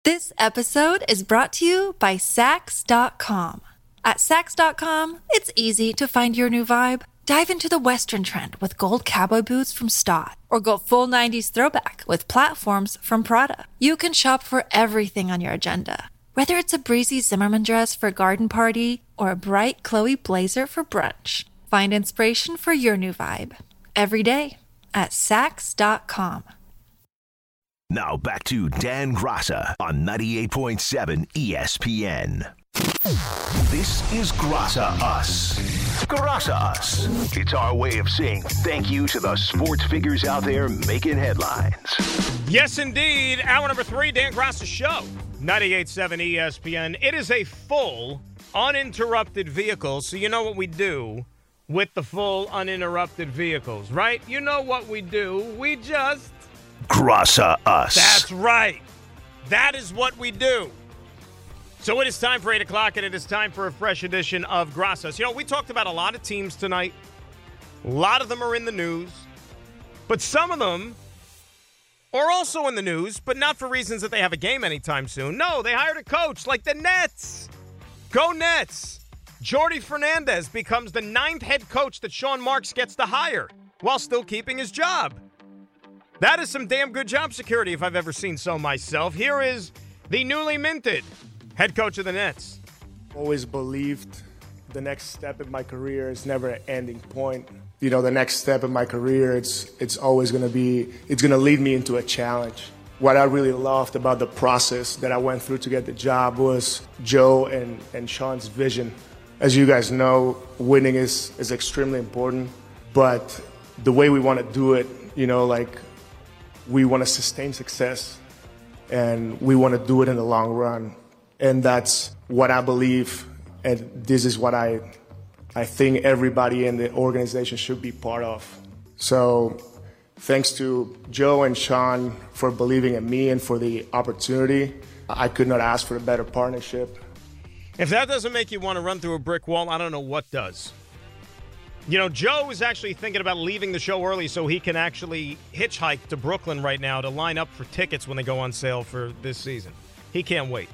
This episode is brought to you by Sax.com. At Sax.com, it's easy to find your new vibe. Dive into the Western trend with gold cowboy boots from Stott, or go full 90s throwback with platforms from Prada. You can shop for everything on your agenda, whether it's a breezy Zimmermann dress for a garden party or a bright Chloe blazer for brunch. Find inspiration for your new vibe every day at Sax.com. Now back to Dan Graca on 98.7 ESPN. This is Graca Us. Graca Us. It's our way of saying thank you to the sports figures out there making headlines. Yes, indeed. Hour number 3, Dan Graca Show. 98.7 ESPN. It is a full, uninterrupted vehicle, so you know what we do with the full, uninterrupted vehicles, right? You know what we do. We just... Graca Us. That's right. That is what we do. So it is time for 8 o'clock, and it is time for a fresh edition of Graca Us. You know, we talked about a lot of teams tonight. A lot of them are in the news. But some of them are also in the news, but not for reasons that they have a game anytime soon. No, they hired a coach like the Nets. Go Nets. Jordi Fernandez becomes the 9th head coach that Sean Marks gets to hire while still keeping his job. That is some damn good job security if I've ever seen so myself. Here is the newly minted head coach of the Nets. Always believed the next step in my career is never an ending point. You know, the next step in my career, it's always going to lead me into a challenge. What I really loved about the process that I went through to get the job was Joe and Sean's vision. As you guys know, winning is extremely important, but the way we want to do it, you know, like, we want to sustain success, and we want to do it in the long run. And that's what I believe, and this is what I think everybody in the organization should be part of. So thanks to Joe and Sean for believing in me and for the opportunity. I could not ask for a better partnership. If that doesn't make you want to run through a brick wall, I don't know what does. You know, Joe is actually thinking about leaving the show early so he can actually hitchhike to Brooklyn right now to line up for tickets when they go on sale for this season. He can't wait.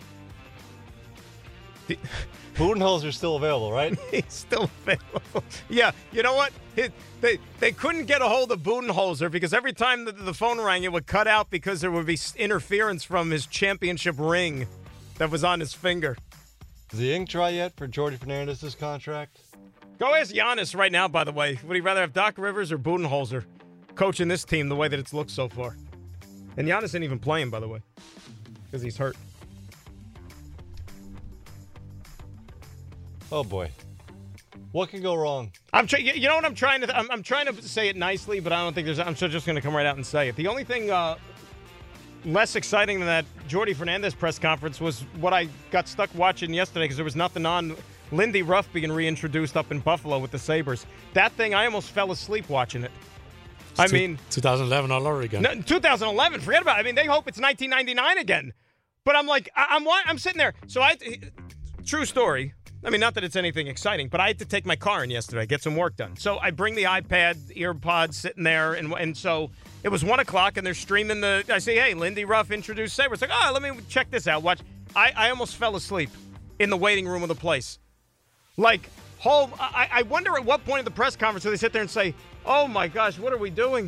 Budenholzer's still available, right? He's still available. Yeah, you know what? They couldn't get a hold of Budenholzer because every time the phone rang, it would cut out because there would be interference from his championship ring that was on his finger. Is the ink dry yet for Jordi Fernandez's contract? Go ask Giannis right now, by the way. Would he rather have Doc Rivers or Budenholzer coaching this team the way that it's looked so far? And Giannis ain't even playing, by the way, because he's hurt. Oh, boy. What can go wrong? You know what I'm trying to... I'm trying to say it nicely, but I don't think there's... I'm just going to come right out and say it. The only thing less exciting than that Jordi Fernandez press conference was what I got stuck watching yesterday because there was nothing on... Lindy Ruff being reintroduced up in Buffalo with the Sabres. That thing, I almost fell asleep watching it. I mean... 2011 all over again. No, 2011, forget about it. I mean, they hope it's 1999 again. But I'm like, I'm sitting there. So true story. I mean, not that it's anything exciting, but I had to take my car in yesterday, get some work done. So I bring the iPad, earpods sitting there, and so it was 1 o'clock, and they're streaming I say, hey, Lindy Ruff introduced Sabres. It's like, let me check this out. Watch. I almost fell asleep in the waiting room of the place. Like, I wonder at what point in the press conference do they sit there and say, oh, my gosh, what are we doing?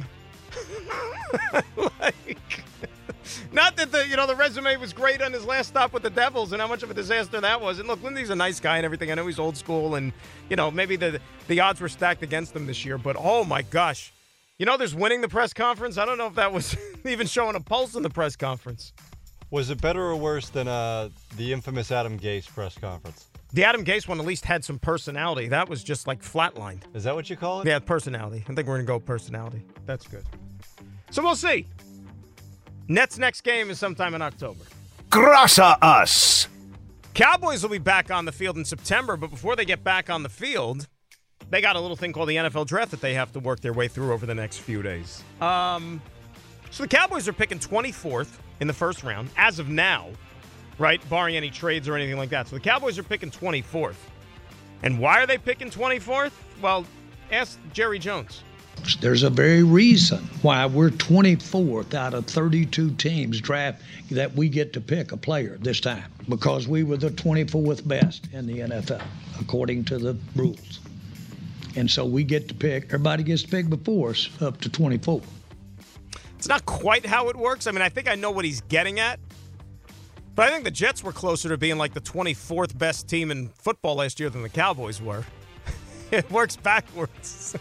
Not that the resume was great on his last stop with the Devils and how much of a disaster that was. And look, Lindy's a nice guy and everything. I know he's old school and, maybe the odds were stacked against him this year. But, oh, my gosh. There's winning the press conference. I don't know if that was even showing a pulse in the press conference. Was it better or worse than the infamous Adam Gase press conference? The Adam Gase one at least had some personality. That was just like flatlined. Is that what you call it? Yeah, personality. I think we're going to go personality. That's good. So we'll see. Nets' next game is sometime in October. Graca Us. Cowboys will be back on the field in September, but before they get back on the field, they got a little thing called the NFL draft that they have to work their way through over the next few days. So the Cowboys are picking 24th in the first round as of now. Right, barring any trades or anything like that. So the Cowboys are picking 24th. And why are they picking 24th? Well, ask Jerry Jones. There's a very reason why we're 24th out of 32 teams draft that we get to pick a player this time, because we were the 24th best in the NFL, according to the rules. And so we get to pick, everybody gets to pick before us up to 24. It's not quite how it works. I mean, I think I know what he's getting at. But I think the Jets were closer to being like the 24th best team in football last year than the Cowboys were. It works backwards.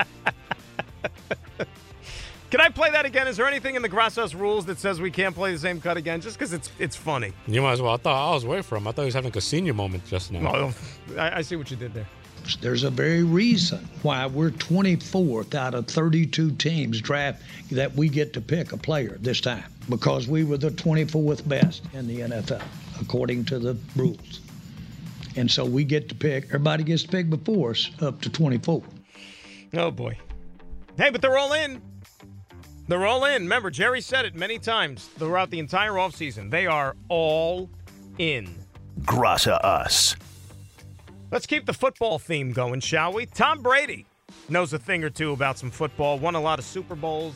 Can I play that again? Is there anything in the Grassos rules that says we can't play the same cut again? Just because it's funny. You might as well. I was away from him. I thought he was having a senior moment just now. No, I see what you did there. There's a very reason why we're 24th out of 32 teams draft that we get to pick a player this time, because we were the 24th best in the NFL, according to the rules. And so we get to pick, everybody gets to pick before us up to 24. Oh, boy. Hey, but they're all in. They're all in. Remember, Jerry said it many times throughout the entire offseason. They are all in. Grassa Us. Let's keep the football theme going, shall we? Tom Brady knows a thing or two about some football, won a lot of Super Bowls.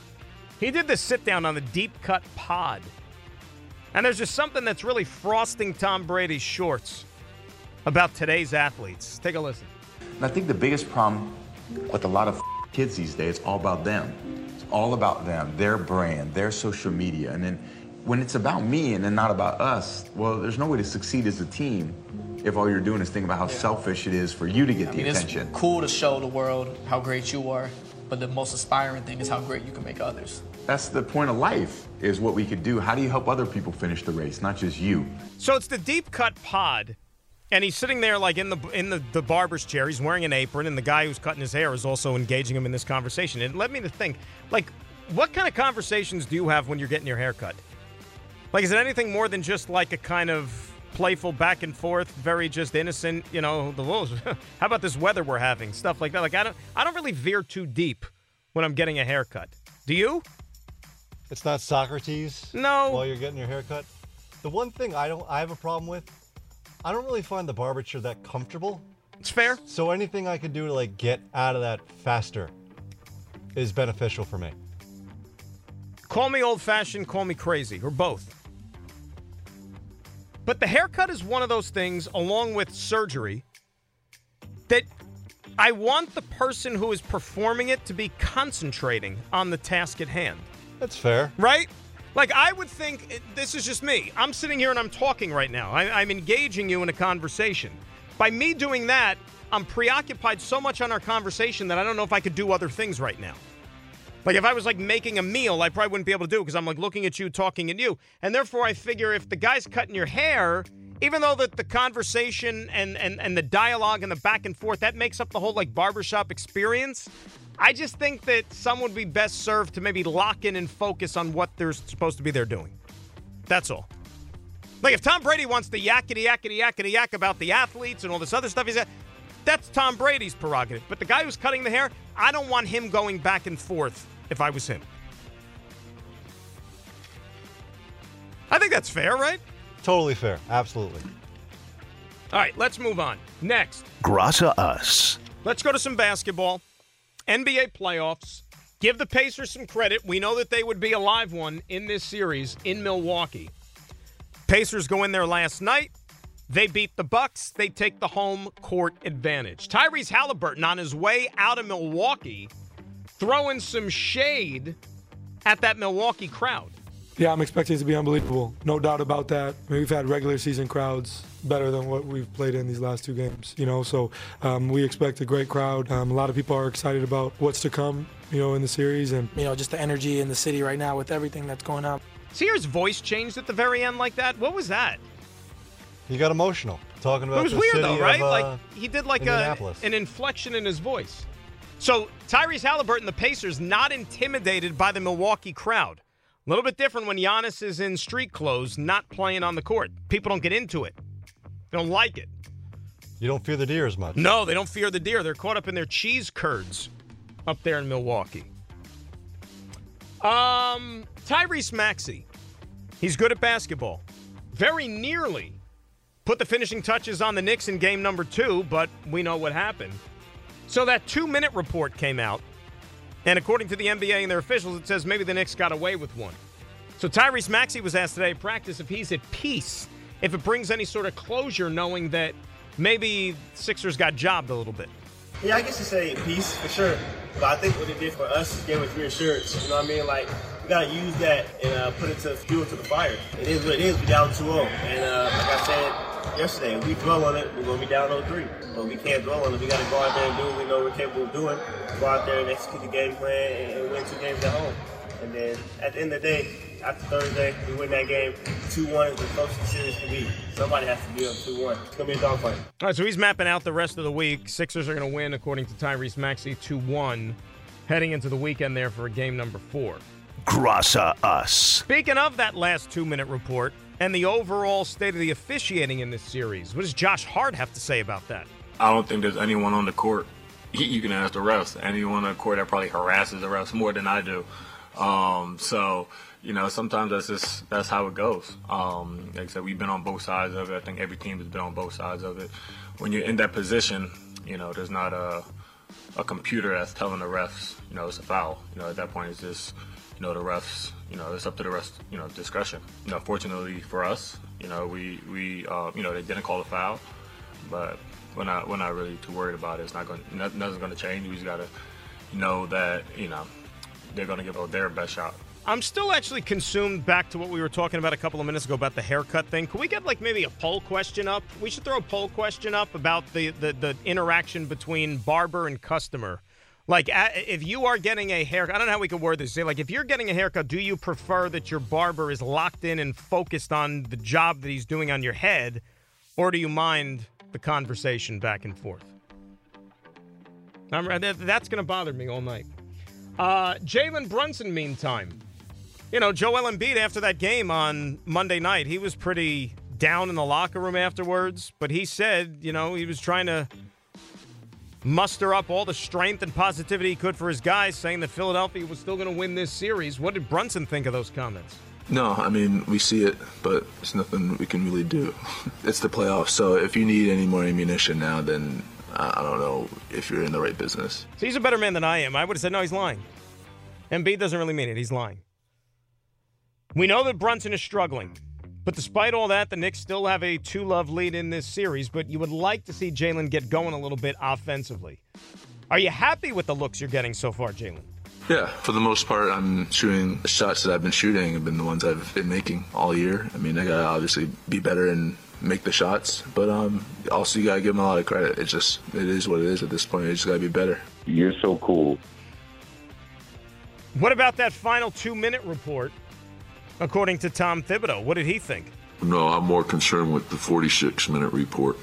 He did this sit-down on the Deep Cut Pod. And there's just something that's really frosting Tom Brady's shorts about today's athletes. Take a listen. And I think the biggest problem with a lot of kids these days, it's all about them. It's all about them, their brand, their social media. And then when it's about me and then not about us, well, there's no way to succeed as a team if all you're doing is thinking about how selfish it is for you to get the attention. It's cool to show the world how great you are, but the most inspiring thing is how great you can make others. That's the point of life, is what we could do. How do you help other people finish the race, not just you? So it's the Deep Cut Pod, and he's sitting there like in the barber's chair. He's wearing an apron, and the guy who's cutting his hair is also engaging him in this conversation. It led me to think, like, what kind of conversations do you have when you're getting your hair cut? Like, is it anything more than just like a kind of playful back and forth, very just innocent, you know, the wolves? How about this weather we're having? Stuff like that. Like, I don't really veer too deep when I'm getting a haircut. Do you? It's not Socrates. No. While you're getting your haircut. The one thing I have a problem with, I don't really find the barber chair that comfortable. It's fair. So anything I can do to like get out of that faster is beneficial for me. Call me old-fashioned, call me crazy, or both. But the haircut is one of those things, along with surgery, that I want the person who is performing it to be concentrating on the task at hand. That's fair. Right? Like, I would think, this is just me. I'm sitting here and I'm talking right now. I'm engaging you in a conversation. By me doing that, I'm preoccupied so much on our conversation that I don't know if I could do other things right now. Like, if I was, like, making a meal, I probably wouldn't be able to do it because I'm, like, looking at you, talking at you. And therefore, I figure if the guy's cutting your hair, even though the conversation and the dialogue and the back and forth, that makes up the whole, like, barbershop experience, I just think that someone would be best served to maybe lock in and focus on what they're supposed to be there doing. That's all. Like, if Tom Brady wants to yakety-yakety-yakety-yak about the athletes and all this other stuff he's at, that's Tom Brady's prerogative. But the guy who's cutting the hair, I don't want him going back and forth if I was him. I think that's fair, right? Totally fair. Absolutely. All right, let's move on. Next. Grassa Us. Let's go to some basketball. NBA playoffs. Give the Pacers some credit. We know that they would be a live one in this series in Milwaukee. Pacers go in there last night. They beat the Bucks. They take the home court advantage. Tyrese Halliburton on his way out of Milwaukee throwing some shade at that Milwaukee crowd. Yeah, I'm expecting it to be unbelievable. No doubt about that. I mean, we've had regular season crowds better than what we've played in these last two games, so we expect a great crowd. A lot of people are excited about what's to come, in the series. And, just the energy in the city right now with everything that's going on. Sears' voice changed at the very end like that. What was that? He got emotional talking about it was the weird, city though, right? Of, like, he did like an inflection in his voice. So, Tyrese Halliburton, the Pacers, not intimidated by the Milwaukee crowd. A little bit different when Giannis is in street clothes, not playing on the court. People don't get into it. They don't like it. You don't fear the deer as much. No, they don't fear the deer. They're caught up in their cheese curds up there in Milwaukee. Tyrese Maxey. He's good at basketball. Very nearly put the finishing touches on the Knicks in game number 2, but we know what happened. So that 2-minute report came out And according to the NBA and their officials, it says maybe the Knicks got away with one. So Tyrese Maxey was asked today at practice if he's at peace, if it brings any sort of closure, knowing that maybe Sixers got jobbed a little bit. Yeah, I guess you say peace for sure. But I think what it did for us gave us reassurance. You know what I mean? Like, we got to use that and put it to fuel to the fire. It is what it is. We're down 2-0. And like I said yesterday, if we dwell on it, we're going to be down 0-3. But we can't dwell on it. We got to go out there and do what we know we're capable of doing. Go out there and execute the game plan and win 2 games at home. And then at the end of the day, after Thursday, we win that game. 2-1 is the closest the series can be. Somebody has to be up 2-1. It's going to be a dogfight. All right, so he's mapping out the rest of the week. Sixers are going to win, according to Tyrese Maxey, 2-1, heading into the weekend there for game number 4. Grassa us. Speaking of that last 2-minute report and the overall state of the officiating in this series, what does Josh Hart have to say about that? I don't think there's anyone on the court. You can ask the refs. Anyone on the court that probably harasses the refs more than I do. So, you know, sometimes that's how it goes. Like I said, we've been on both sides of it. I think every team has been on both sides of it. When you're in that position, you know, there's not a computer that's telling the refs, you know, it's a foul. You know, at that point, it's just, you know, the refs, you know, it's up to the refs, you know, discretion. You know, fortunately for us, you know, we you know, they didn't call a foul, but we're not really too worried about it. It's not going, nothing's going to change. We just got to know that, you know, they're going to give out their best shot. I'm still actually consumed back to what we were talking about a couple of minutes ago about the haircut thing. Can we get, like, maybe a poll question up? We should throw a poll question up about the interaction between barber and customer. Like, if you are getting a haircut, I don't know how we could word this. Say, like, if you're getting a haircut, do you prefer that your barber is locked in and focused on the job that he's doing on your head, or do you mind the conversation back and forth? That's going to bother me all night. Jalen Brunson, meantime. You know, Joel Embiid, after that game on Monday night, he was pretty down in the locker room afterwards, but he said, you know, he was trying to muster up all the strength and positivity he could for his guys, saying that Philadelphia was still going to win this series. What did Brunson think of those comments? No, I mean, we see it, but it's nothing we can really do. It's the playoffs, so if you need any more ammunition now, then I don't know if you're in the right business. So he's a better man than I am. I would have said, no, he's lying. Embiid doesn't really mean it. He's lying. We know that Brunson is struggling, but despite all that, the Knicks still have a 2-love lead in this series, but you would like to see Jalen get going a little bit offensively. Are you happy with the looks you're getting so far, Jalen? Yeah, for the most part, I'm shooting the shots that I've been shooting have been the ones I've been making all year. I mean, I got to obviously be better and make the shots, but also you got to give them a lot of credit. It is what it is at this point. You just got to be better. You're so cool. What about that final 2-minute report, according to Tom Thibodeau? What did he think? No, I'm more concerned with the 46-minute report.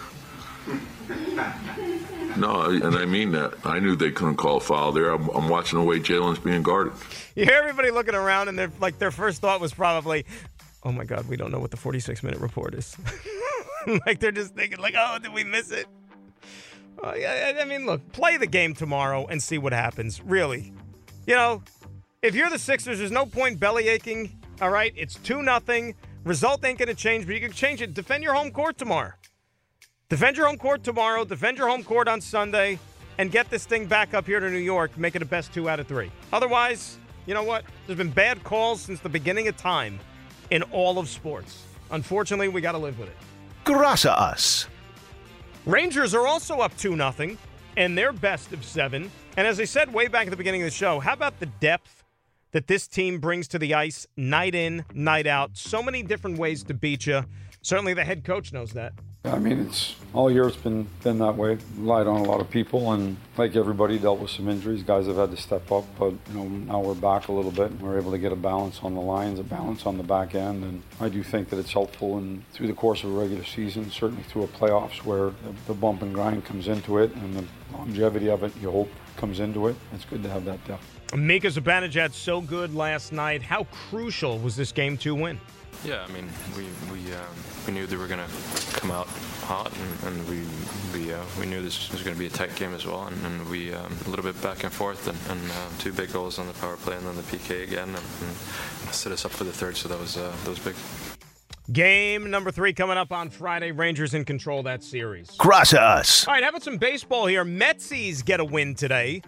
No, and I mean that. I knew they couldn't call a foul there. I'm watching the way Jalen's being guarded. You hear everybody looking around, and their first thought was probably, oh, my God, we don't know what the 46-minute report is. Like, they're just thinking, like, oh, did we miss it? I mean, look, play the game tomorrow and see what happens, really. You know, if you're the Sixers, there's no point belly aching, all right? It's 2-0. Result ain't going to change, but you can change it. Defend your home court tomorrow. Defend your home court tomorrow. Defend your home court on Sunday. And get this thing back up here to New York. Make it a best 2 out of 3. Otherwise, you know what? There's been bad calls since the beginning of time in all of sports. Unfortunately, we got to live with it. Grassa us. Rangers are also up 2-0 in their best of 7. And as I said way back at the beginning of the show, how about the depth that this team brings to the ice night in, night out? So many different ways to beat you. Certainly the head coach knows that. I mean, it's all year it's been that way. Relied on a lot of people, and like everybody, dealt with some injuries. Guys have had to step up, but you know, now we're back a little bit. And we're able to get a balance on the lines, a balance on the back end, and I do think that it's helpful. And through the course of a regular season, certainly through a playoffs, where the bump and grind comes into it, and the longevity of it, you hope, comes into it. It's good to have that depth. Mika Zibanejad so good last night. How crucial was this Game 2 win? Yeah, I mean, we knew they were going to come out hot, and we knew this was going to be a tight game as well, and we a little bit back and forth, and 2 big goals on the power play, and then the PK again, and set us up for the third. So that was big. Game number 3 coming up on Friday. Rangers in control of that series. Grassa us. All right, how about some baseball here? Metsies get a win today.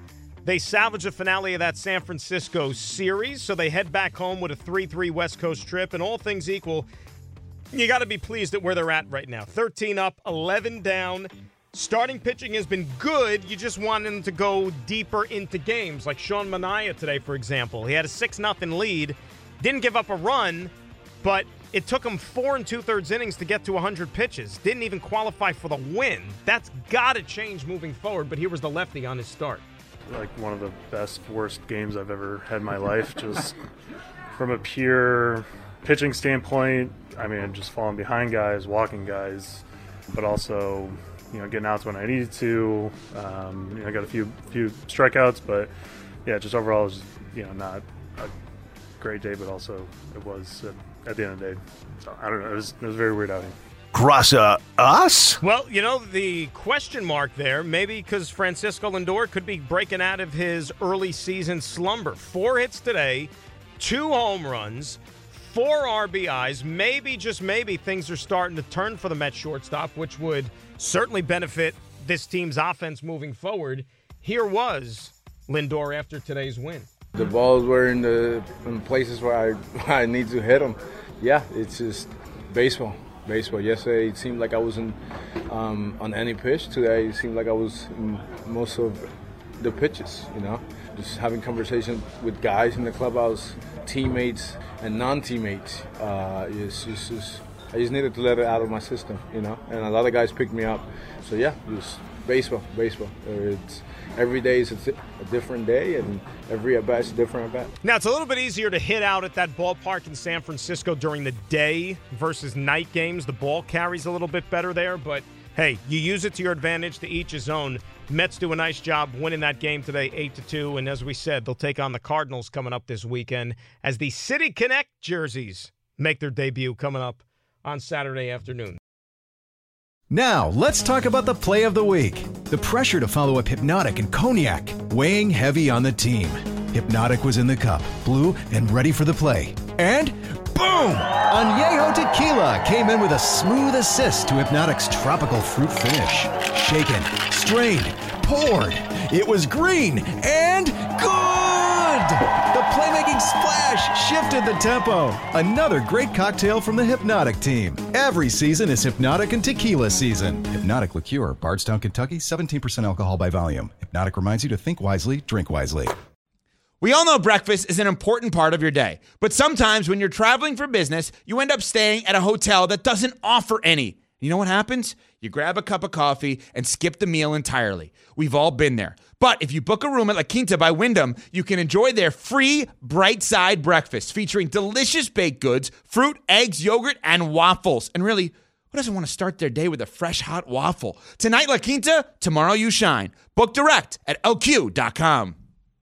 They salvage the finale of that San Francisco series, so they head back home with a 3-3 West Coast trip. And all things equal, you got to be pleased at where they're at right now. 13 up, 11 down. Starting pitching has been good. You just want them to go deeper into games. Like Sean Manaea today, for example. He had a 6-0 lead. Didn't give up a run, but it took him 4 2/3 innings to get to 100 pitches. Didn't even qualify for the win. That's got to change moving forward, but here was the lefty on his start. Like one of the best, worst games I've ever had in my life. Just from a pure pitching standpoint, I mean, just falling behind guys, walking guys, but also, getting outs when I needed to. I got a few strikeouts, but yeah, just overall, it was, not a great day, but also it was at the end of the day. So I don't know. It was a very weird outing. Grasa us? Well, the question mark there, maybe because Francisco Lindor could be breaking out of his early season slumber. 4 hits today, 2 home runs, 4 RBIs. Maybe, just maybe, things are starting to turn for the Mets shortstop, which would certainly benefit this team's offense moving forward. Here was Lindor after today's win. The balls were in places where I need to hit them. Yeah, it's just baseball. Yesterday, it seemed like I wasn't on any pitch. Today, it seemed like I was in most of the pitches, Just having conversations with guys in the clubhouse, teammates and non-teammates. I just needed to let it out of my system, And a lot of guys picked me up. So, yeah, just baseball. It's every day is a different day, and every at-bat is a different at-bat. Now, it's a little bit easier to hit out at that ballpark in San Francisco during the day versus night games. The ball carries a little bit better there, but, hey, you use it to your advantage, to each his own. Mets do a nice job winning that game today, 8-2, and as we said, they'll take on the Cardinals coming up this weekend as the City Connect jerseys make their debut coming up on Saturday afternoon. Now, let's talk about the play of the week. The pressure to follow up Hypnotic and Cognac, weighing heavy on the team. Hypnotic was in the cup, blue, and ready for the play. And boom! Añejo Tequila came in with a smooth assist to Hypnotic's tropical fruit finish. Shaken, strained, poured. It was green and good! The playmaking splash shifted the tempo. Another great cocktail from the Hypnotic team. Every season is Hypnotic and Tequila season. Hypnotic Liqueur, Bardstown, Kentucky, 17% alcohol by volume. Hypnotic reminds you to think wisely, drink wisely. We all know breakfast is an important part of your day, but sometimes when you're traveling for business, you end up staying at a hotel that doesn't offer any. You know what happens? You grab a cup of coffee and skip the meal entirely. We've all been there. But if you book a room at La Quinta by Wyndham, you can enjoy their free Bright Side breakfast featuring delicious baked goods, fruit, eggs, yogurt, and waffles. And really, who doesn't want to start their day with a fresh, hot waffle? Tonight, La Quinta, tomorrow you shine. Book direct at lq.com.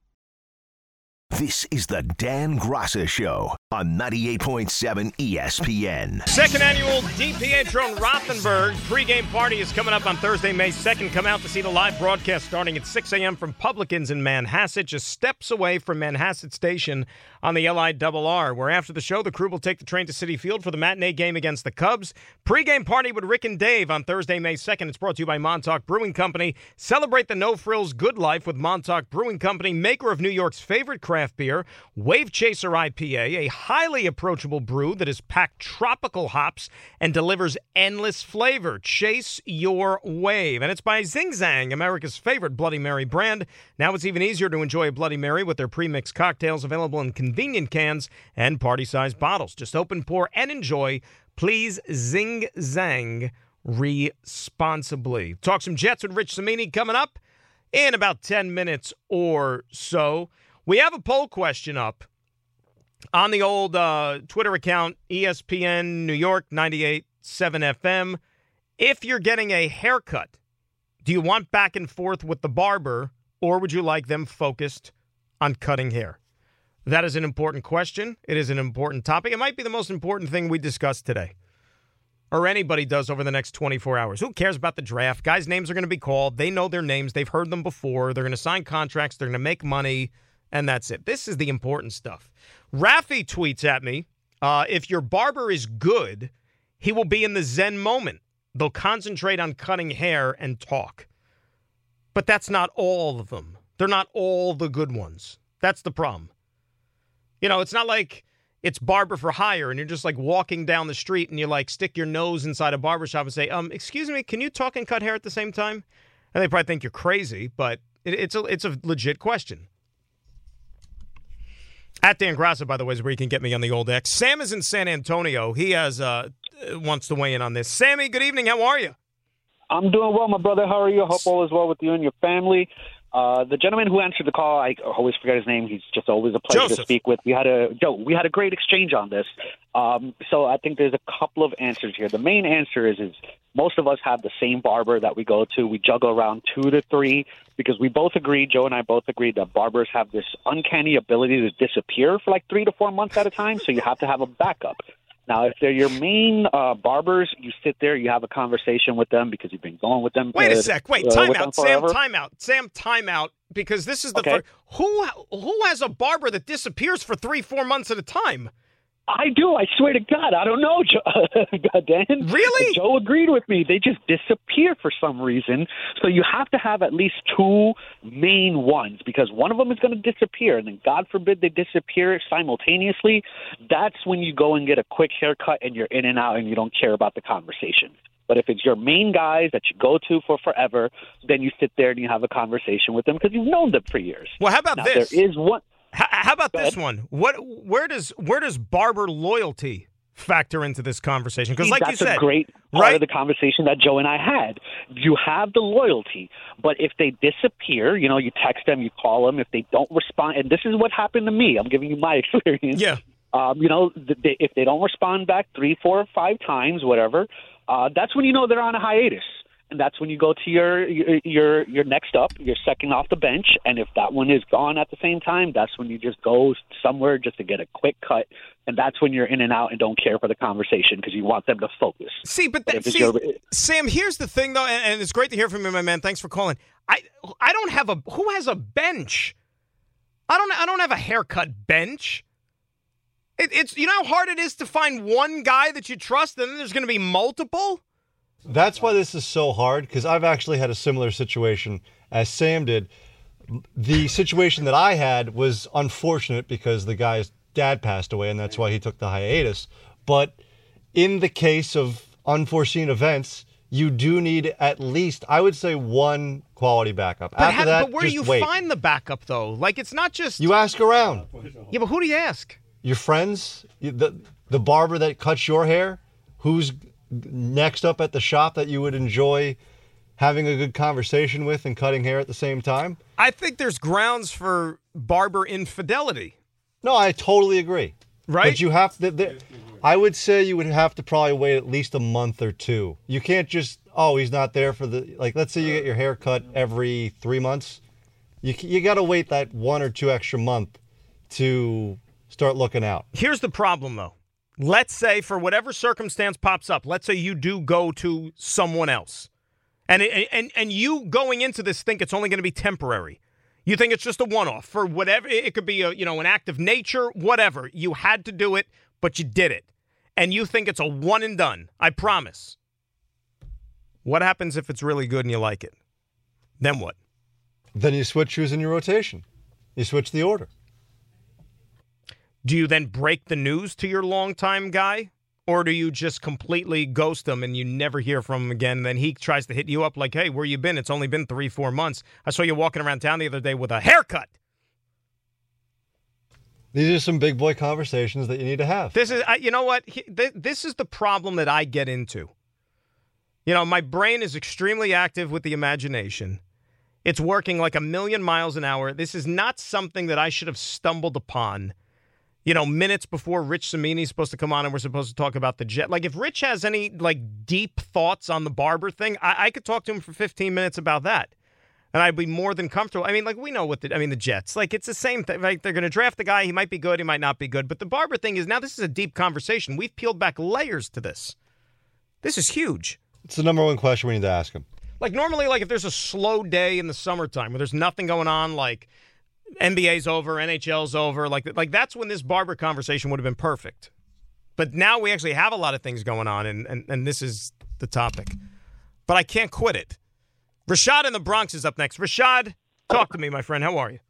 This is the Dan Grasa Show on 98.7 ESPN. Second annual DiPietro and Rothenberg pregame party is coming up on Thursday, May 2nd. Come out to see the live broadcast starting at 6 a.m. from Publicans in Manhasset, just steps away from Manhasset Station on the LIRR, where after the show, the crew will take the train to Citi Field for the matinee game against the Cubs. Pregame party with Rick and Dave on Thursday, May 2nd. It's brought to you by Montauk Brewing Company. Celebrate the no-frills good life with Montauk Brewing Company, maker of New York's favorite craft beer, Wave Chaser IPA, a highly approachable brew that is packed tropical hops and delivers endless flavor. Chase your wave. And it's by Zing Zang, America's favorite Bloody Mary brand. Now it's even easier to enjoy a Bloody Mary with their pre-mixed cocktails available in convenient cans and party-sized bottles. Just open, pour, and enjoy. Please Zing Zang responsibly. Talk some Jets with Rich Cimini coming up in about 10 minutes or so. We have a poll question up on the old Twitter account, ESPN New York 98.7 FM. If you're getting a haircut, do you want back and forth with the barber, or would you like them focused on cutting hair? That is an important question. It is an important topic. It might be the most important thing we discuss today, or anybody does over the next 24 hours. Who cares about the draft? Guys' names are going to be called. They know their names. They've heard them before. They're going to sign contracts. They're going to make money. And that's it. This is the important stuff. Rafi tweets at me, if your barber is good, he will be in the Zen moment. They'll concentrate on cutting hair and talk. But that's not all of them. They're not all the good ones. That's the problem. You know, it's not like it's barber for hire and you're just like walking down the street and you like stick your nose inside a barbershop and say, excuse me, can you talk and cut hair at the same time? And they probably think you're crazy, but it's a legit question. At Dan Grasso, by the way, is where you can get me on the old X. Sam is in San Antonio. He has wants to weigh in on this. Sammy, good evening. How are you? I'm doing well, my brother. How are you? Hope all is well with you and your family. The gentleman who answered the call, I always forget his name. He's just always a pleasure to speak with. We had a great exchange on this. So I think there's a couple of answers here. The main answer is most of us have the same barber that we go to. We juggle around 2 to 3 because we both agree, Joe and I both agree, that barbers have this uncanny ability to disappear for like 3 to 4 months at a time. So you have to have a backup. Now, if they're your main barbers, you sit there, you have a conversation with them because you've been going with them. Wait a sec. Wait, time out. Sam, time out. Because this is the first. Who has a barber that disappears for 3-4 months at a time? I do. I swear to God. I don't know, Dan. Really? Joe agreed with me. They just disappear for some reason. So you have to have at least 2 main ones because one of them is going to disappear. And then God forbid they disappear simultaneously. That's when you go and get a quick haircut and you're in and out and you don't care about the conversation. But if it's your main guys that you go to for forever, then you sit there and you have a conversation with them because you've known them for years. Well, how about this? There is one. How about this one? Where does barber loyalty factor into this conversation? Because, like you said, that's a great part of the conversation that Joe and I had. You have the loyalty, but if they disappear, you text them, you call them. If they don't respond, and this is what happened to me. I'm giving you my experience. Yeah. If they don't respond back 3, 4, 5 times, whatever, that's when you know they're on a hiatus. And that's when you go to your next up, your second off the bench. And if that one is gone at the same time, that's when you just go somewhere just to get a quick cut. And that's when you're in and out and don't care for the conversation because you want them to focus. Sam, here's the thing, though, and it's great to hear from you, my man. Thanks for calling. I don't have who has a bench? I don't have a haircut bench. It's you know how hard it is to find one guy that you trust, and then there's going to be multiple? That's why this is so hard, because I've actually had a similar situation as Sam did. The situation that I had was unfortunate because the guy's dad passed away, and that's why he took the hiatus. But in the case of unforeseen events, you do need at least, I would say, one quality backup. But where do you find the backup, though? Like, it's not just... You ask around. Yeah, but who do you ask? Your friends, the barber that cuts your hair, who's next up at the shop that you would enjoy having a good conversation with and cutting hair at the same time? I think there's grounds for barber infidelity. No, I totally agree. Right? But you have to... I would say you would have to probably wait at least a month or 2. You can't just, he's not there for the... Like, let's say you get your hair cut every 3 months. You got to wait that 1 or 2 extra month to start looking out. Here's the problem, though. Let's say, for whatever circumstance pops up, let's say you do go to someone else. And you going into this think it's only going to be temporary. You think it's just a one-off for whatever. It could be an act of nature, whatever. You had to do it, but you did it. And you think it's a one and done. I promise. What happens if it's really good and you like it? Then what? Then you switch who's in your rotation. You switch the order. Do you then break the news to your longtime guy? Or do you just completely ghost him and you never hear from him again? And then he tries to hit you up like, hey, where you been? It's only been 3-4 months. I saw you walking around town the other day with a haircut. These are some big boy conversations that you need to have. This is, you know what? This is the problem that I get into. My brain is extremely active with the imagination. It's working like 1,000,000 miles an hour. This is not something that I should have stumbled upon minutes before Rich Cimini's supposed to come on and we're supposed to talk about the Jet. Like, if Rich has any, deep thoughts on the barber thing, I could talk to him for 15 minutes about that. And I'd be more than comfortable. I mean, we know the Jets. It's the same thing. They're going to draft the guy. He might be good. He might not be good. But the barber thing is, now this is a deep conversation. We've peeled back layers to this. This is huge. It's the number one question we need to ask him. Normally, if there's a slow day in the summertime where there's nothing going on, NBA's over, NHL's over. That's when this barber conversation would have been perfect. But now we actually have a lot of things going on, and this is the topic. But I can't quit it. Rashad in the Bronx is up next. Rashad, Talk to me, my friend. How are you?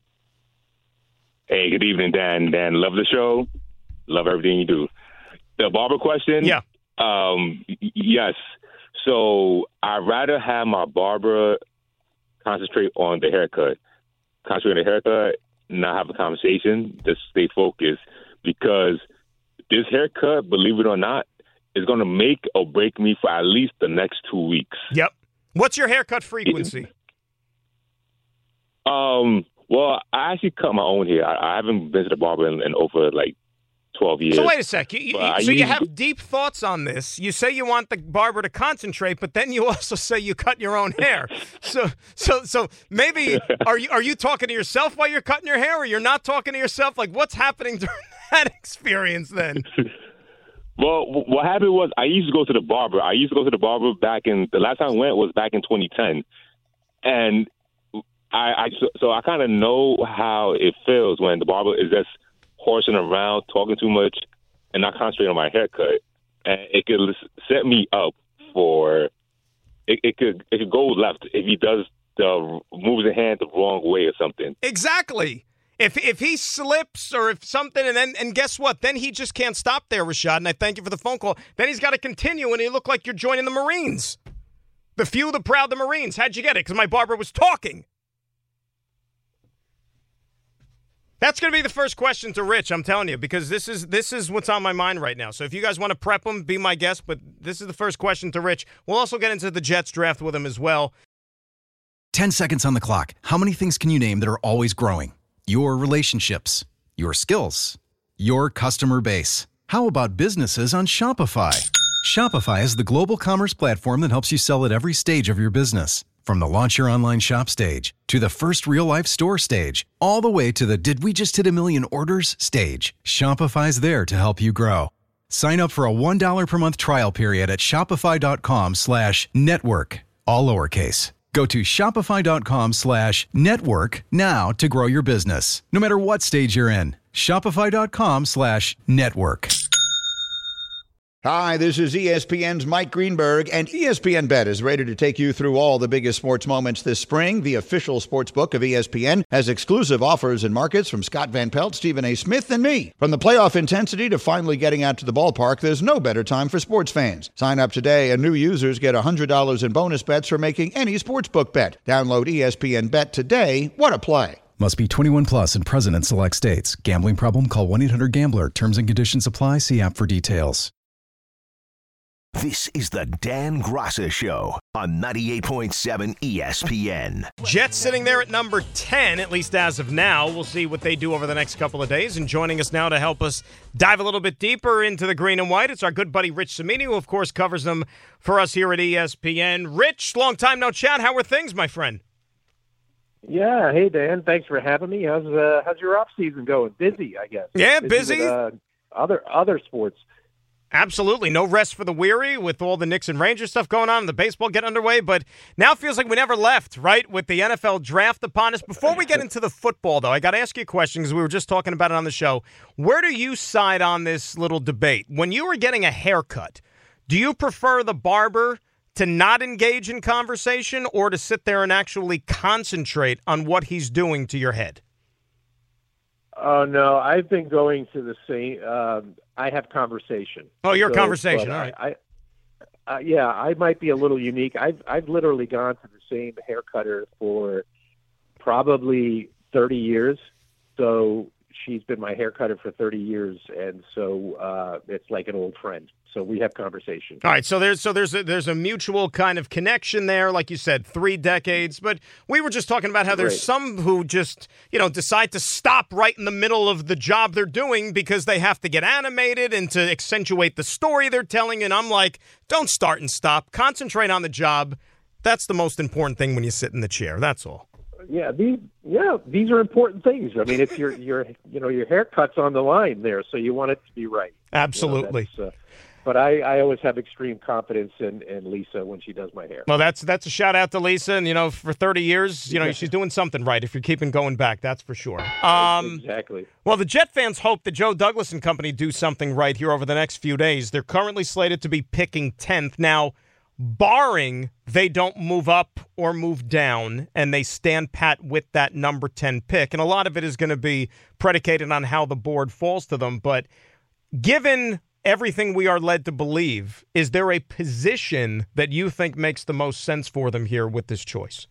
Hey, good evening, Dan. Dan, love the show. Love everything you do. The barber question? Yeah. Yes. So I'd rather have my barber concentrate on the haircut. Concentrate on the haircut, not have a conversation, just stay focused. Because this haircut, believe it or not, is going to make or break me for at least the next 2 weeks. Yep. What's your haircut frequency? Well, I actually cut my own hair. I haven't been to the barber in over 12 years. So wait a sec. You have deep thoughts on this. You say you want the barber to concentrate, but then you also say you cut your own hair. So maybe are you talking to yourself while you're cutting your hair, or you're not talking to yourself? Like, what's happening during that experience then? Well, what happened was I used to go to the barber. Back in the last time I went was back in 2010, and I kind of know how it feels when the barber is just horsing around, talking too much, and not concentrating on my haircut. And it could set me up for it could go left if he does moves the hand the wrong way or something. Exactly. If he slips or if something, and guess what? Then he just can't stop there, Rashad. And I thank you for the phone call. Then he's got to continue, and he look like you're joining the Marines. The few, the proud, the Marines. How'd you get it? Because my barber was talking. That's going to be the first question to Rich, I'm telling you, because this is what's on my mind right now. So if you guys want to prep him, be my guest, but this is the first question to Rich. We'll also get into the Jets draft with him as well. 10 seconds on the clock. How many things can you name that are always growing? Your relationships, your skills, your customer base. How about businesses on Shopify? Shopify is the global commerce platform that helps you sell at every stage of your business. From the launch your online shop stage, to the first real-life store stage, all the way to the did we just hit 1 million orders stage, Shopify's there to help you grow. Sign up for a $1 per month trial period at shopify.com/network, all lowercase. Go to shopify.com/network now to grow your business, no matter what stage you're in. Shopify.com/network. Hi, this is ESPN's Mike Greenberg, and ESPN Bet is ready to take you through all the biggest sports moments this spring. The official sports book of ESPN has exclusive offers and markets from Scott Van Pelt, Stephen A. Smith, and me. From the playoff intensity to finally getting out to the ballpark, there's no better time for sports fans. Sign up today, and new users get $100 in bonus bets for making any sportsbook bet. Download ESPN Bet today. What a play. Must be 21 plus and present in select states. Gambling problem? Call 1-800-GAMBLER. Terms and conditions apply. See app for details. This is the Dan Graca Show on 98.7 ESPN. Jets sitting there at number 10, at least as of now. We'll see what they do over the next couple of days. And joining us now to help us dive a little bit deeper into the green and white, it's our good buddy Rich Cimini, who, of course, covers them for us here at ESPN. Rich, long time no chat. How are things, my friend? Yeah, hey, Dan. Thanks for having me. How's your off season going? Busy, I guess. Yeah, busy. With, other sports. Absolutely. No rest for the weary with all the Knicks and Rangers stuff going on and the baseball getting underway. But now it feels like we never left, right, with the NFL draft upon us. Before we get into the football, though, I got to ask you a question because we were just talking about it on the show. Where do you side on this little debate? When you were getting a haircut, do you prefer the barber to not engage in conversation or to sit there and actually concentrate on what he's doing to your head? Oh, no, I've been going to the same I have conversation. Oh, your conversation, all right. Yeah, I might be a little unique. I've literally gone to the same haircutter for probably 30 years. So she's been my haircutter for 30 years, and so it's like an old friend. So we have conversation. All right, so there's a mutual kind of connection there, like you said, 3 decades. But we were just talking about how there's some who just decide to stop right in the middle of the job they're doing because they have to get animated and to accentuate the story they're telling. And I'm like, don't start and stop. Concentrate on the job. That's the most important thing when you sit in the chair. That's all. Yeah, these are important things. I mean, it's your haircut's on the line there, so you want it to be right. Absolutely. But I always have extreme confidence in Lisa when she does my hair. Well, that's a shout out to Lisa, and for 30 years, she's doing something right. If you're keeping going back, that's for sure. Exactly. Well, the Jet fans hope that Joe Douglas and company do something right here over the next few days. They're currently slated to be picking 10th now. barring they don't move up or move down and they stand pat with that number 10 pick. And a lot of it is going to be predicated on how the board falls to them. But given everything we are led to believe, is there a position that you think makes the most sense for them here with this choice?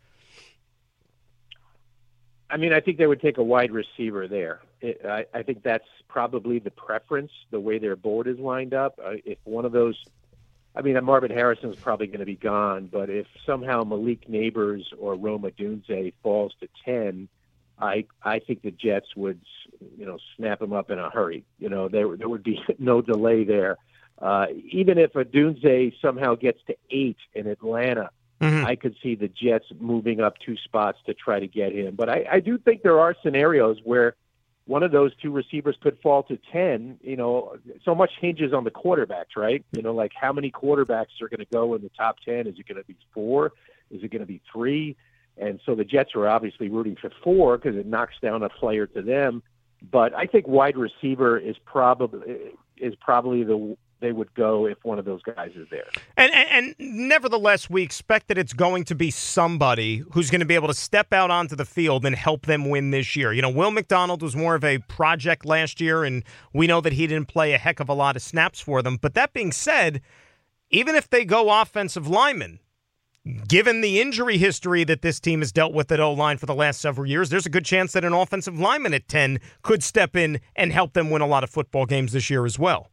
I mean, I think they would take a wide receiver there. I think that's probably the preference, the way their board is lined up. If one of those, I mean, Marvin Harrison's probably going to be gone, but if somehow Malik Neighbors or Rome Odunze falls to 10, I think the Jets would, snap him up in a hurry. There would be no delay there. Even if Odunze somehow gets to 8 in Atlanta, I could see the Jets moving up 2 spots to try to get him. But I do think there are scenarios where one of those 2 receivers could fall to 10. So much hinges on the quarterbacks, right? Like how many quarterbacks are going to go in the top 10? Is it going to be 4? Is it going to be 3? And so the Jets are obviously rooting for 4 because it knocks down a player to them. But I think wide receiver is probably they would go if one of those guys is there. And nevertheless, we expect that it's going to be somebody who's going to be able to step out onto the field and help them win this year. Will McDonald was more of a project last year, and we know that he didn't play a heck of a lot of snaps for them. But that being said, even if they go offensive lineman, given the injury history that this team has dealt with at O-line for the last several years, there's a good chance that an offensive lineman at 10 could step in and help them win a lot of football games this year as well.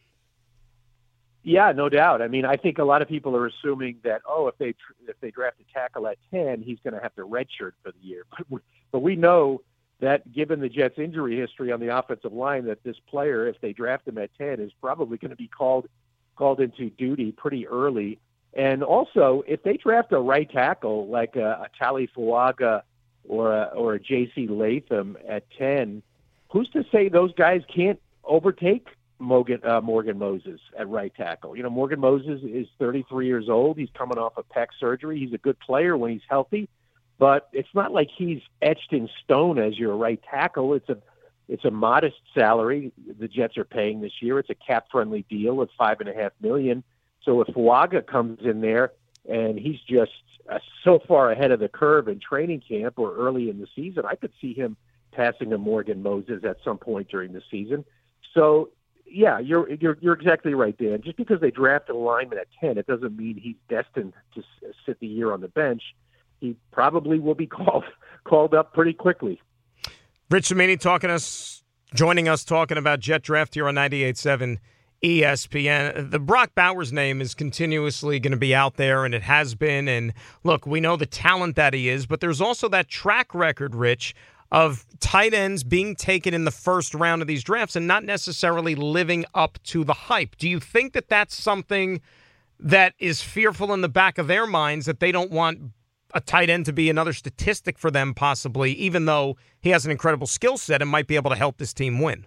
Yeah, no doubt. I mean, I think a lot of people are assuming that, if they draft a tackle at 10, he's going to have to redshirt for the year. But we know that given the Jets' injury history on the offensive line, that this player, if they draft him at 10, is probably going to be called into duty pretty early. And also, if they draft a right tackle like a Tali Fuaga or a J.C. Latham at 10, who's to say those guys can't overtake Morgan Moses at right tackle? Morgan Moses is 33 years old. He's coming off a pec surgery. He's a good player when he's healthy, but it's not like he's etched in stone as your right tackle. It's a modest salary the Jets are paying this year. It's a cap-friendly deal of $5.5 million. So if Fuaga comes in there and he's just so far ahead of the curve in training camp or early in the season, I could see him passing to Morgan Moses at some point during the season. So yeah, you're exactly right, Dan. Just because they drafted a lineman at 10, it doesn't mean he's destined to sit the year on the bench. He probably will be called up pretty quickly. Rich Cimini joining us talking about Jet Draft here on 98.7 ESPN. The Brock Bowers name is continuously going to be out there, and it has been. And look, we know the talent that he is, but there's also that track record, Rich, of tight ends being taken in the first round of these drafts and not necessarily living up to the hype. Do you think that that's something that is fearful in the back of their minds, that they don't want a tight end to be another statistic for them possibly, even though he has an incredible skill set and might be able to help this team win?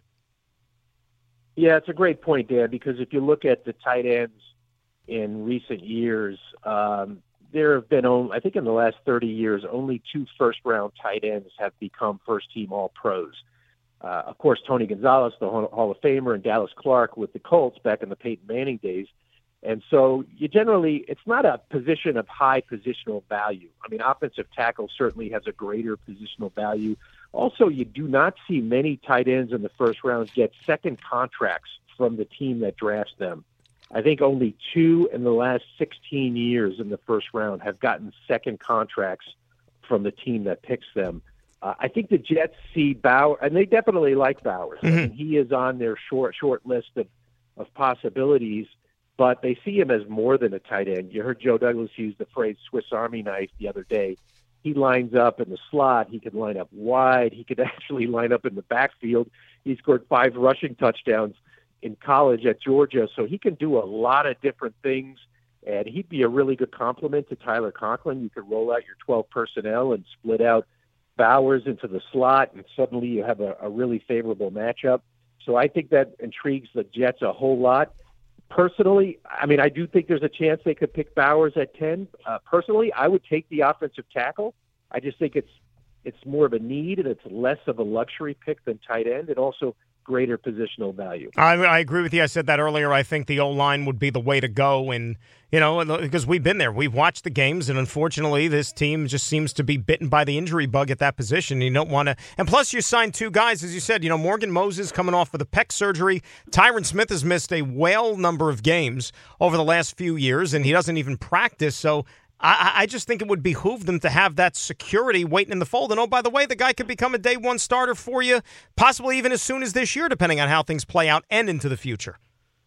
Yeah, it's a great point, Dan, because if you look at the tight ends in recent years, there have been, I think in the last 30 years, only 2 first-round tight ends have become first-team All-Pros. Of course, Tony Gonzalez, the Hall of Famer, and Dallas Clark with the Colts back in the Peyton Manning days. And so it's not a position of high positional value. I mean, offensive tackle certainly has a greater positional value. Also, you do not see many tight ends in the first round get second contracts from the team that drafts them. I think only 2 in the last 16 years in the first round have gotten second contracts from the team that picks them. I think the Jets see Bowers, and they definitely like Bowers. Mm-hmm. I mean, he is on their short list of possibilities, but they see him as more than a tight end. You heard Joe Douglas use the phrase Swiss Army knife the other day. He lines up in the slot. He could line up wide. He could actually line up in the backfield. He scored 5 rushing touchdowns in college at Georgia, so he can do a lot of different things, and he'd be a really good complement to Tyler Conklin. You could roll out your 12 personnel and split out Bowers into the slot, and suddenly you have a really favorable matchup. So I think that intrigues the Jets a whole lot. Personally, I mean, I do think there's a chance they could pick Bowers at 10. Personally, I would take the offensive tackle. I just think it's more of a need, and it's less of a luxury pick than tight end. And also, greater positional value. I agree with you. I said that earlier. I think the O-line would be the way to go. And, because we've been there. We've watched the games, and unfortunately, this team just seems to be bitten by the injury bug at that position. You don't want to – and plus, you signed two guys, as you said. Morgan Moses coming off with a pec surgery. Tyron Smith has missed a whale number of games over the last few years, and he doesn't even practice. So I just think it would behoove them to have that security waiting in the fold. And, oh, by the way, the guy could become a day one starter for you, possibly even as soon as this year, depending on how things play out and into the future.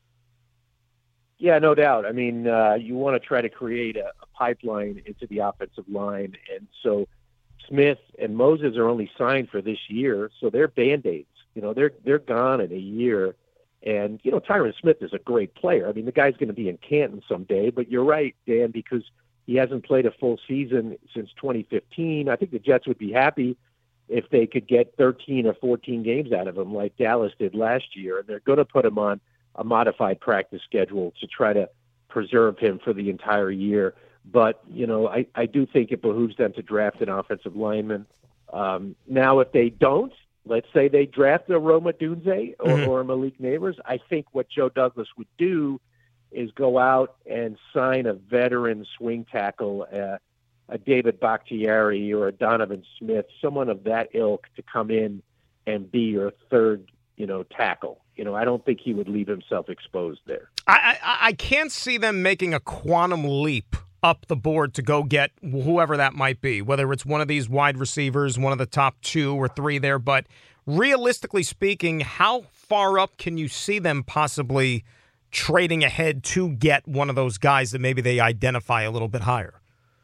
Yeah, no doubt. I mean, you want to try to create a pipeline into the offensive line. And so Smith and Moses are only signed for this year, so they're Band-Aids. They're gone in a year. And, Tyron Smith is a great player. I mean, the guy's going to be in Canton someday. But you're right, Dan, because he hasn't played a full season since 2015. I think the Jets would be happy if they could get 13 or 14 games out of him like Dallas did last year. And they're going to put him on a modified practice schedule to try to preserve him for the entire year. But, I do think it behooves them to draft an offensive lineman. Now, if they don't, let's say they draft a Roma Dunze or a Malik Neighbors, I think what Joe Douglas would do is go out and sign a veteran swing tackle, a David Bakhtiari or a Donovan Smith, someone of that ilk to come in and be your third, tackle. I don't think he would leave himself exposed there. I can't see them making a quantum leap up the board to go get whoever that might be, whether it's one of these wide receivers, one of the top 2 or 3 there. But realistically speaking, how far up can you see them possibly trading ahead to get one of those guys that maybe they identify a little bit higher?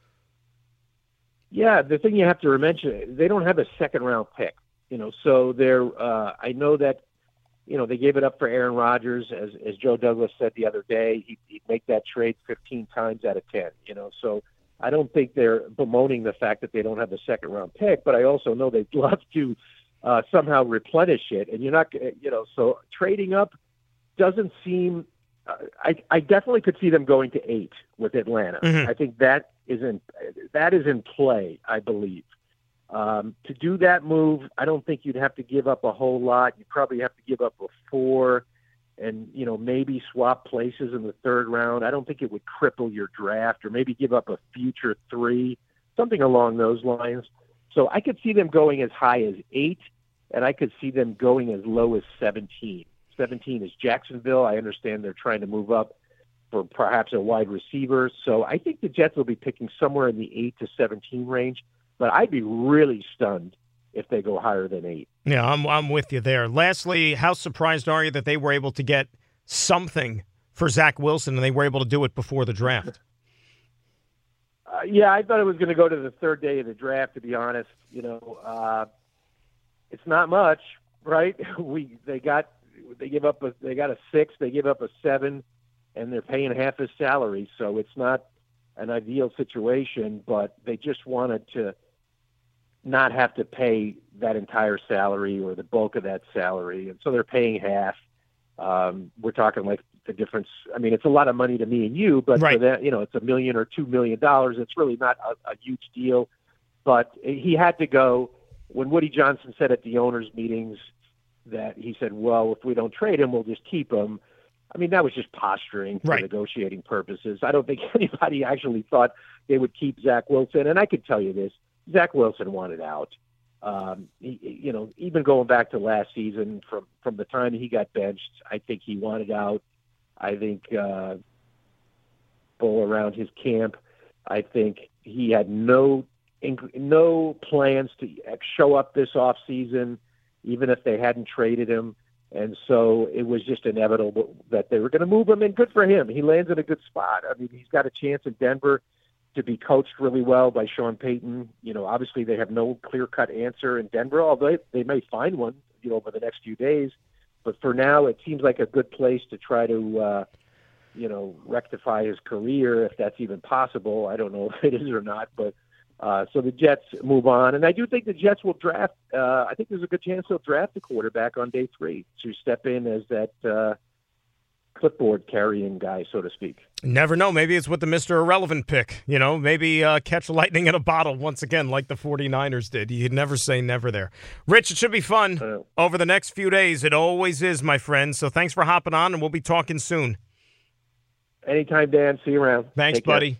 Yeah, the thing you have to remember, they don't have a second-round pick. So they're. I know that. They gave it up for Aaron Rodgers, as Joe Douglas said the other day. He'd make that trade 15 times out of 10. So I don't think they're bemoaning the fact that they don't have a second-round pick, but I also know they'd love to somehow replenish it. And you're not, so trading up doesn't seem. I definitely could see them going to 8 with Atlanta. Mm-hmm. I think that is in play, I believe. To do that move, I don't think you'd have to give up a whole lot. You'd probably have to give up a 4 and, maybe swap places in the 3rd round. I don't think it would cripple your draft, or maybe give up a future 3, something along those lines. So I could see them going as high as 8, and I could see them going as low as 17. 17 is Jacksonville. I understand they're trying to move up for perhaps a wide receiver. So I think the Jets will be picking somewhere in the 8 to 17 range. But I'd be really stunned if they go higher than 8. Yeah, I'm with you there. Lastly, how surprised are you that they were able to get something for Zach Wilson and they were able to do it before the draft? Yeah, I thought it was going to go to the 3rd day of the draft, to be honest. It's not much, right? They got a 6, they give up a 7, and they're paying half his salary. So it's not an ideal situation, but they just wanted to not have to pay that entire salary or the bulk of that salary. And so they're paying half. We're talking like the difference. I mean, it's a lot of money to me and you, but right. For that, it's $1 million or $2 million. It's really not a huge deal, but he had to go. When Woody Johnson said at the owners' meetings that he said, well, if we don't trade him, we'll just keep him. I mean, that was just posturing for negotiating purposes. I don't think anybody actually thought they would keep Zach Wilson. And I could tell you this, Zach Wilson wanted out. Even going back to last season, from the time he got benched, I think he wanted out. I think bull around his camp. I think he had no plans to show up this offseason, even if they hadn't traded him. And so it was just inevitable that they were going to move him, and good for him. He lands in a good spot. I mean, he's got a chance in Denver to be coached really well by Sean Payton. Obviously they have no clear-cut answer in Denver, although they may find one, over the next few days. But for now, it seems like a good place to try to, rectify his career, if that's even possible. I don't know if it is or not, but so the Jets move on. And I do think the Jets will draft. I think there's a good chance they'll draft a quarterback on day 3 to step in as that clipboard carrying guy, so to speak. Never know. Maybe it's with the Mr. Irrelevant pick. Maybe catch lightning in a bottle once again like the 49ers did. You'd never say never there. Rich, it should be fun over the next few days. It always is, my friend. So thanks for hopping on, and we'll be talking soon. Anytime, Dan. See you around. Thanks, buddy.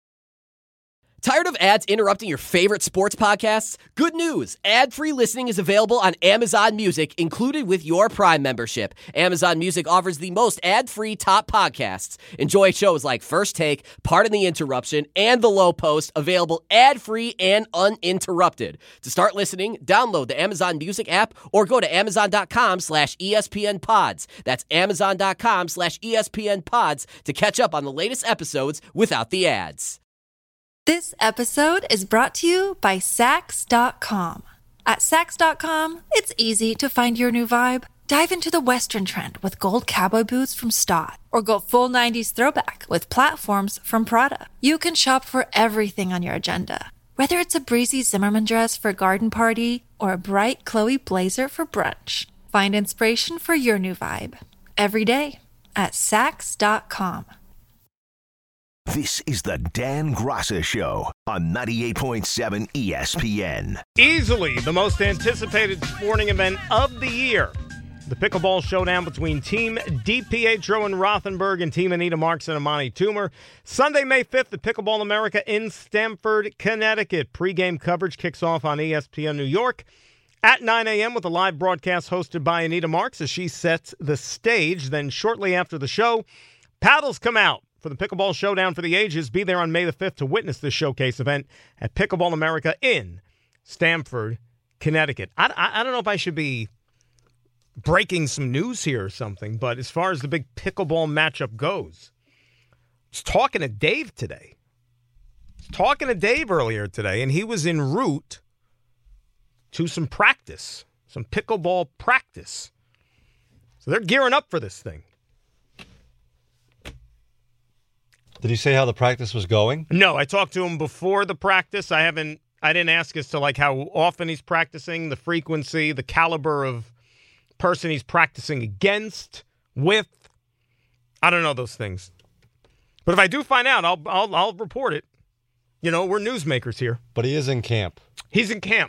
Tired of ads interrupting your favorite sports podcasts? Good news. Ad-free listening is available on Amazon Music, included with your Prime membership. Amazon Music offers the most ad-free top podcasts. Enjoy shows like First Take, Pardon the Interruption, and The Low Post, available ad-free and uninterrupted. To start listening, download the Amazon Music app or go to amazon.com/ESPN Pods. That's amazon.com/ESPN Pods to catch up on the latest episodes without the ads. This episode is brought to you by Sax.com. At Sax.com, it's easy to find your new vibe. Dive into the Western trend with gold cowboy boots from Stott, or go full 90s throwback with platforms from Prada. You can shop for everything on your agenda, whether it's a breezy Zimmermann dress for a garden party or a bright Chloe blazer for brunch. Find inspiration for your new vibe every day at Sax.com. This is the Dan Graca Show on 98.7 ESPN. Easily the most anticipated sporting event of the year. The pickleball showdown between Team DiPietro and Rothenberg and Team Anita Marks and Amani Toomer. Sunday, May 5th at Pickleball America in Stamford, Connecticut. Pre-game coverage kicks off on ESPN New York at 9 a.m. with a live broadcast hosted by Anita Marks as she sets the stage. Then shortly after the show, paddles come out for the Pickleball Showdown for the Ages. Be there on May the 5th to witness this showcase event at Pickleball America in Stamford, Connecticut. I don't know if I should be breaking some news here or something, but as far as the big pickleball matchup goes, I was talking to Dave today. Earlier today, and he was en route to some practice, some pickleball practice. So they're gearing up for this thing. Did he say how the practice was going? No, I talked to him before the practice. I didn't ask as to like how often he's practicing, the frequency, the caliber of person he's practicing against, with. I don't know those things. But if I do find out, I'll report it. We're newsmakers here. But he is in camp. He's in camp.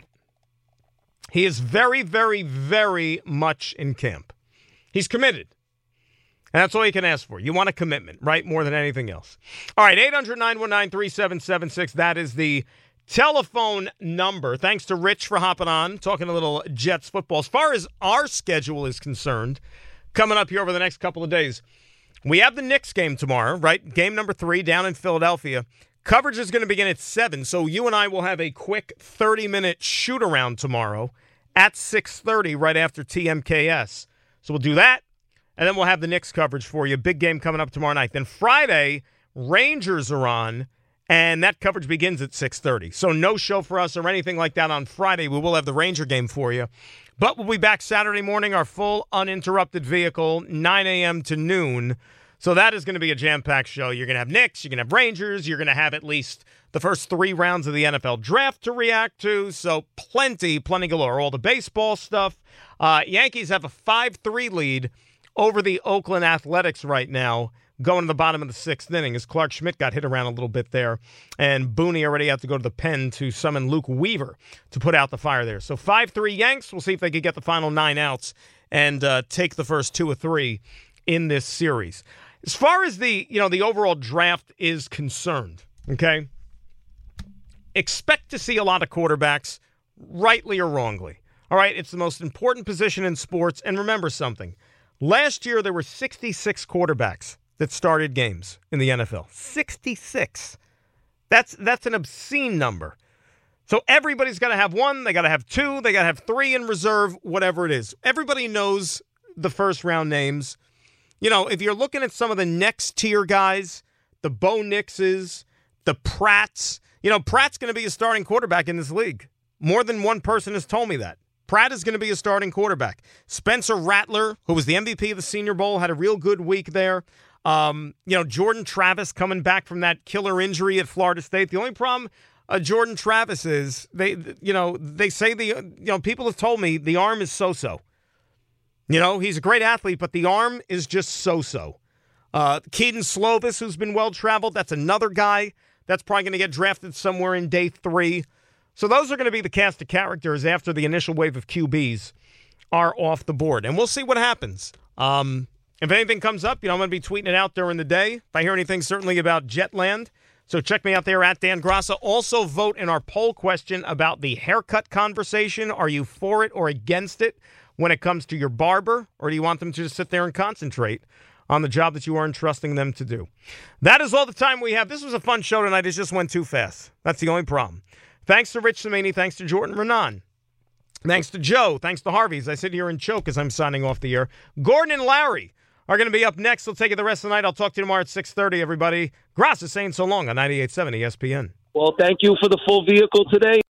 He is very, very, very much in camp. He's committed. And that's all you can ask for. You want a commitment, right? More than anything else. All right, 800-919-3776. That is the telephone number. Thanks to Rich for hopping on, talking a little Jets football. As far as our schedule is concerned, coming up here over the next couple of days, we have the Knicks game tomorrow, right? Game number 3 down in Philadelphia. Coverage is going to begin at 7, so you and I will have a quick 30-minute shoot-around tomorrow at 6:30 right after TMKS. So we'll do that. And then we'll have the Knicks coverage for you. Big game coming up tomorrow night. Then Friday, Rangers are on, and that coverage begins at 6:30. So no show for us or anything like that on Friday. We will have the Ranger game for you. But we'll be back Saturday morning, our full uninterrupted vehicle, 9 a.m. to noon. So that is going to be a jam-packed show. You're going to have Knicks, you're going to have Rangers, you're going to have at least the first 3 rounds of the NFL draft to react to. So plenty galore. All the baseball stuff. Yankees have a 5-3 lead over the Oakland Athletics right now, going to the bottom of the 6th inning as Clark Schmidt got hit around a little bit there. And Booney already had to go to the pen to summon Luke Weaver to put out the fire there. So 5-3 Yanks. We'll see if they can get the final 9 outs and take the first 2 or 3 in this series. As far as the overall draft is concerned, okay, expect to see a lot of quarterbacks, rightly or wrongly. All right, it's the most important position in sports. And remember something. Last year, there were 66 quarterbacks that started games in the NFL. 66. That's an obscene number. So everybody's got to have 1. They got to have 2. They got to have 3 in reserve, whatever it is. Everybody knows the first-round names. If you're looking at some of the next-tier guys, the Bo Nixes, the Pratts, Pratt's going to be a starting quarterback in this league. More than one person has told me that. Pratt is going to be a starting quarterback. Spencer Rattler, who was the MVP of the Senior Bowl, had a real good week there. Jordan Travis coming back from that killer injury at Florida State. The only problem Jordan Travis is they say people have told me the arm is so-so. He's a great athlete, but the arm is just so-so. Keaton Slovis, who's been well-traveled, that's another guy that's probably going to get drafted somewhere in day 3. So those are going to be the cast of characters after the initial wave of QBs are off the board. And we'll see what happens. If anything comes up, I'm going to be tweeting it out during the day. If I hear anything, certainly about Jetland. So check me out there at Dan Grassa. Also vote in our poll question about the haircut conversation. Are you for it or against it when it comes to your barber? Or do you want them to just sit there and concentrate on the job that you are entrusting them to do? That is all the time we have. This was a fun show tonight. It just went too fast. That's the only problem. Thanks to Rich Cimini. Thanks to Jordan Renan. Thanks to Joe. Thanks to Harvey. As I sit here and choke as I'm signing off the air. Gordon and Larry are going to be up next. We'll take you the rest of the night. I'll talk to you tomorrow at 6:30, everybody. Grass is saying so long on 98.7 ESPN. Well, thank you for the full vehicle today.